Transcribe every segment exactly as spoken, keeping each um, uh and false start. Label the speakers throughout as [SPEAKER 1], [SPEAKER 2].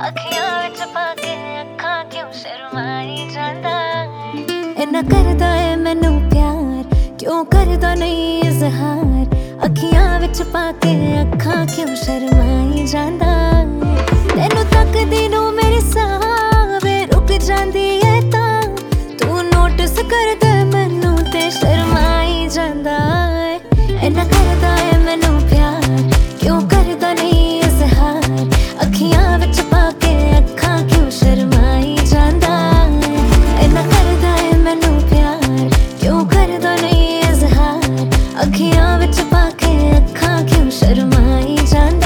[SPEAKER 1] अखियां विच पाके अखां क्यों शर्माई जांदा इन्ना करदा है मैनू प्यार क्यों करदा नहीं इजहार अखियां विच पाके अखां क्यों शर्माई जांदा तैनू तकदी नू मेरे साह वे रुक जांदी है तां तू नोटिस करदा मैनू ते शर्माई जांदा इन्ना करदा है मैनू प्यार क्यों करदा नहीं इजहार अखियां विच पाके अखां क्यों शर्माई जांदा इन्ना करदा है मैनू प्यार क्यों करदा नहीं इजहार अखियां विच पाके अखां क्यों शर्माई जांदा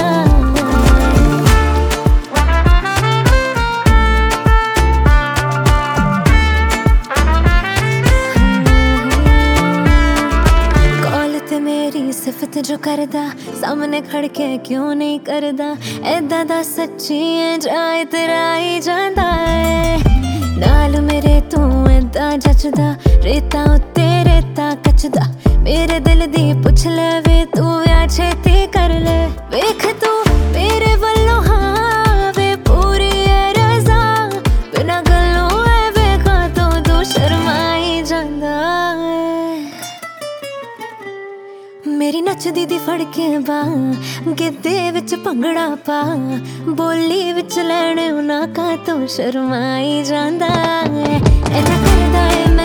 [SPEAKER 1] मेरी सिफत जो करदा सामने खड़के क्यों नहीं करदा ऐदा दा सच्ची जा इतराई जांदा है नाल मेरे तू ऐदा जचदा रेता उत्ते रेता कचदा मेरे दिल दी पुछ ले वे तू आ छेती कर ले वेख तू मेरे वल्लों हाँ वे पूरी है रज़ा बिना गल्लों है वेखा तो तू शर्माई जांदा मेरी नचदी दी फड़ के बां गिद्धे विच भंगड़ा पा बोली विच लैण उना का तो शर्माई जांदा इन्ना करदा है